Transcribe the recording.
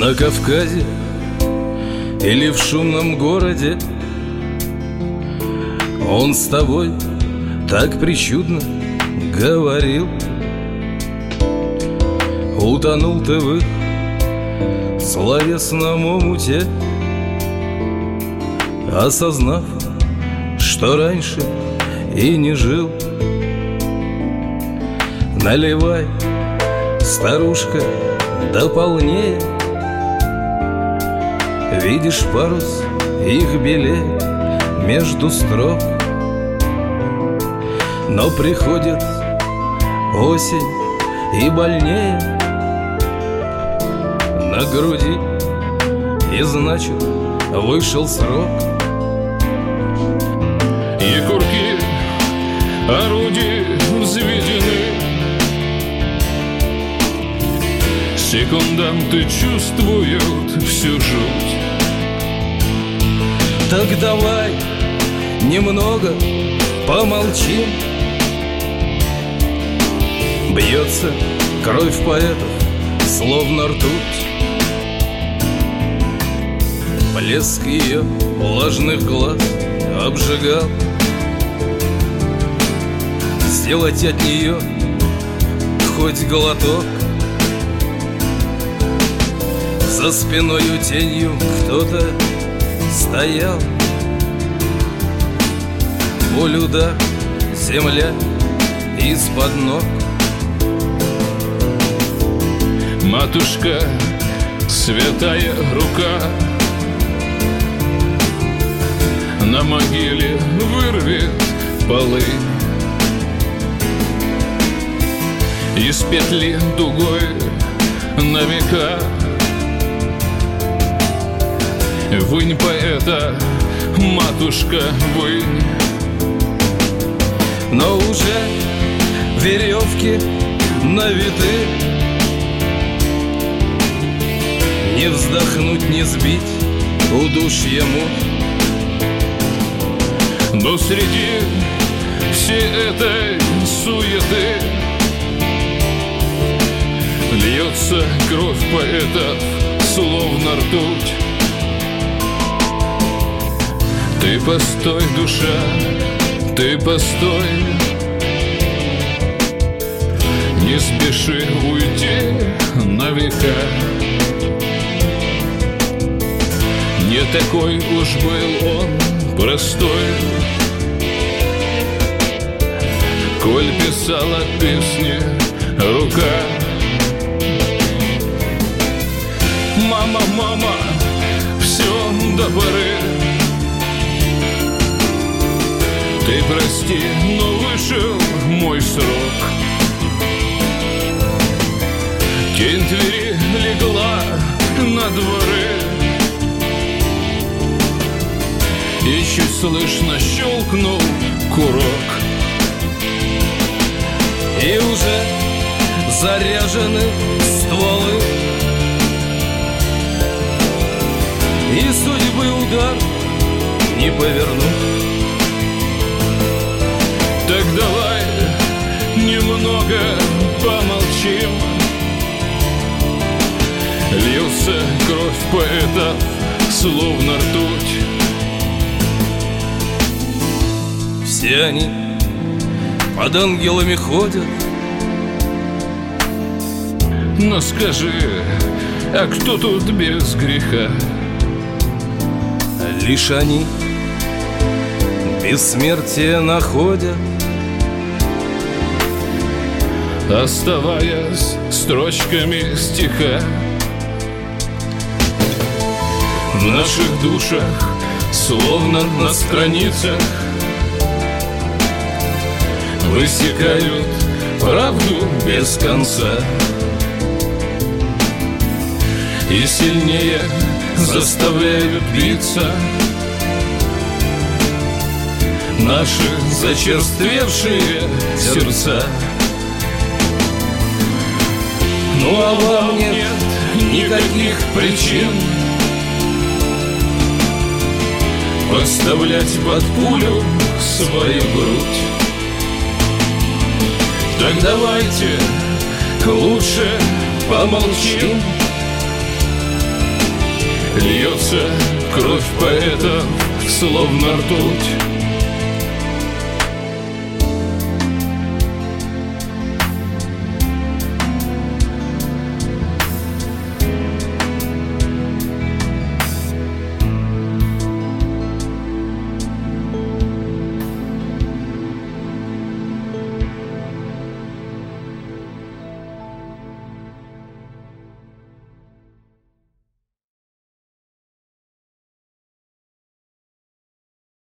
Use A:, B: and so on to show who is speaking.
A: На Кавказе или в шумном городе он с тобой так причудно говорил. Утонул ты в их словесном омуте, осознав, что раньше и не жил. Наливай, старушка, да полнее. Видишь, парус их белеет между строк. Но приходит осень и больнее на груди, и значит вышел срок.
B: И курки орудий взведены, секунданты чувствуют всю жуть.
A: Так давай немного помолчим. Бьется кровь поэтов, словно ртуть. Блеск ее влажных глаз обжигал. Сделать от нее хоть глоток. За спиною тенью кто-то стоял. Боль, удар, земля из-под ног.
B: Матушка, святая рука, на могиле вырвет полы. Из петли дугой на века вынь поэта, матушка, вынь.
A: Но уже веревки навиты, не вздохнуть, не сбить удушье мук.
B: Но среди всей этой суеты льется кровь поэтов, словно ртуть. Ты постой, душа, ты постой, не спеши уйти на века. Не такой уж был он простой, коль писала песни рука. Мама, мама, все до поры. Ты прости, но вышел мой срок. Тень Твери легла на дворы, и чуть слышно щелкнул курок.
A: И уже заряжены стволы, и судьбы удар не повернуть.
B: Так давай немного помолчим. Льется кровь поэтов, словно ртуть.
A: Все они под ангелами ходят.
B: Но скажи, а кто тут без греха?
A: Лишь они бессмертие находят,
B: оставаясь строчками стиха. В наших душах, словно на страницах, высекают правду без конца. И сильнее заставляют биться наши зачерствевшие сердца. Ну а вам нет никаких причин подставлять под пулю свою грудь. Так давайте лучше помолчим. Льется кровь поэтов, словно ртуть.